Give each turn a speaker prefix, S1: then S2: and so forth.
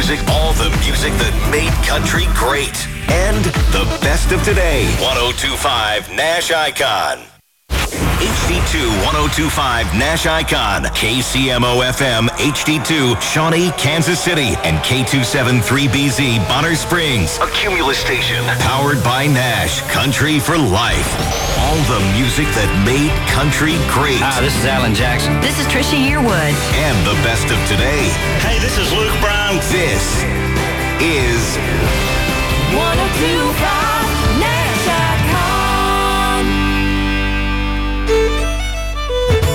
S1: music, all the music that made country great. And the best of today. 102.5 Nash Icon. HD2 102.5 Nash Icon, KCMO FM HD2 Shawnee, Kansas City, and K273BZ Bonner Springs. A Cumulus station powered by Nash, country for life. All the music that made country great.
S2: Hi, this is Alan Jackson.
S3: This is Trisha Yearwood.
S1: And the best of today.
S4: Hey, this is Luke Brown.
S1: This is
S3: 102.5